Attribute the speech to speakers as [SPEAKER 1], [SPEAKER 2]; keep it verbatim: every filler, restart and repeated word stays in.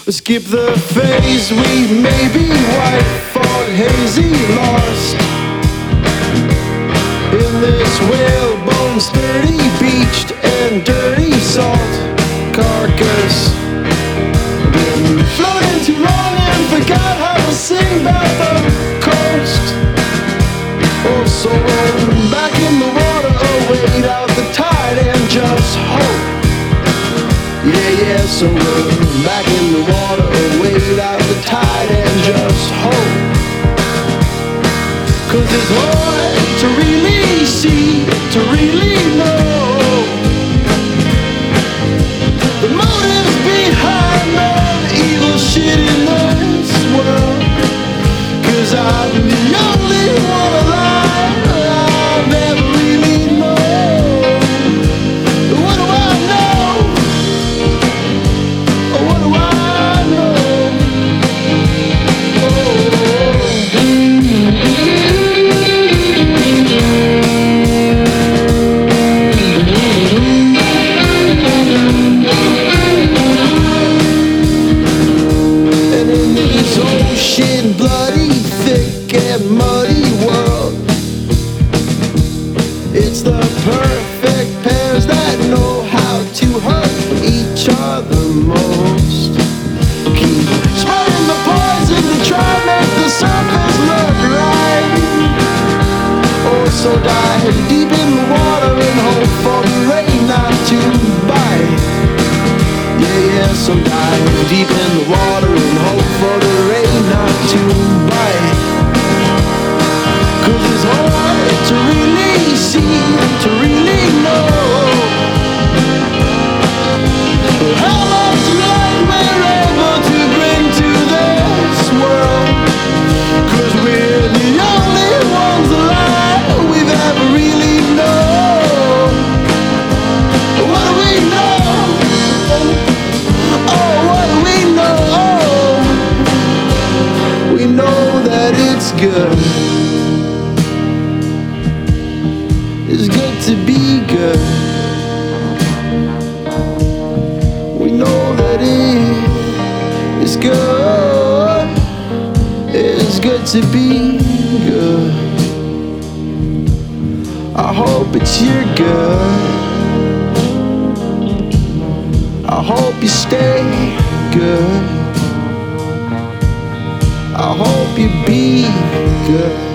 [SPEAKER 1] Skip the phase, we may be white, fog, hazy, lost in this whalebone, sturdy, beached and dirty salt carcass. Been floating too long and forgot how to sing about the coast. Oh, so roll back in the water, oh, wait out the tide and just hope. Yeah, yeah, so we're back in the water, wait out the tide and just hope. Cause it's hard to really see, to really know the motives behind all the evil shit in this world. Cause I'm the only one alive I've ever really known. What do I know? What do I know? And in this ocean, bloody, thick and muddy world, it's the perfect pairs that know how to hurt each other most. Keep spreading the poison to try and make the surface look right. Or so dive deep in the water and hope for the rain not to bite. Yeah, yeah, so dive deep in the water and hope for the rain not to bite. Cause it's hard to really see, to really know how much light we're able to bring to this world. Cause we're the only ones alive we've ever really known. What do we know? Oh, what do we know? We know that it's good. It's good to be good. We know that it is good. It's good to be good. I hope it's your good. I hope you stay good. I hope you be good.